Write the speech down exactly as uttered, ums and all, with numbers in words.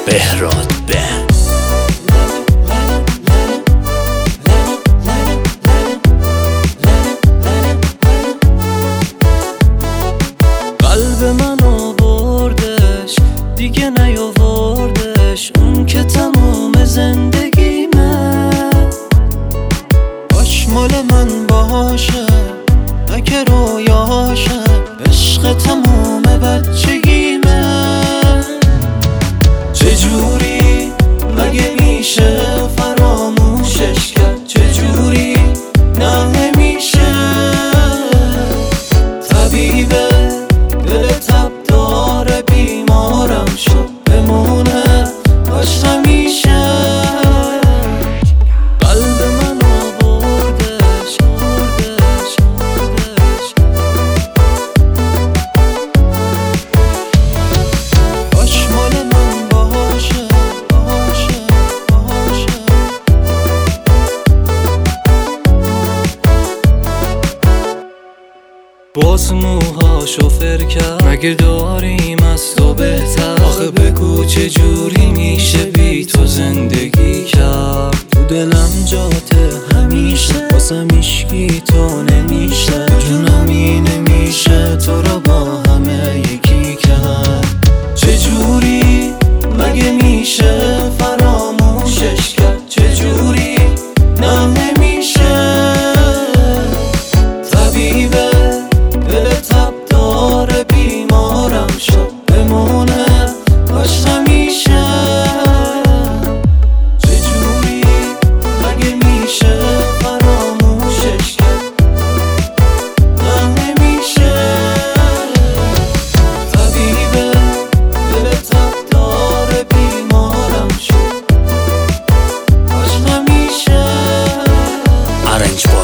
بهراد بند. قلب من آوردش دیگه نیاوردش، اون که تموم زندگیمه. باش مال من باشه نه که رویاشه، عشق تموم بچگیمه. چجوری مگه میشه فراموشش کرد؟ چجوری نه نمیشه؟ طبیبه دل تب داره بیمارم شد، بمونه باش همیشه. قلب من آوردش آوردش آوردش، باش مال من باشه باشه باشه. باز موهاشو فر کرد، مگه داریم از تو بهتر؟ آخه بگو چجوری میشه بی تو زندگی کرد؟ تو دلم جاته همیشه، واسم هیچکی تو نمیشه. جونمی نمیشه تو رو با همه یکی کرد. چجوری مگه میشه فراموشش کرد؟ چجوری نه نمیشه؟ طبیبه دل تب داره بیمارم شد، بمونه باش همیشه. چجوری مگه میشه فراموشش کرد؟ نه نمیشه. طبیبه دل تب داره بیمارم شد، باش همیشه. آرنج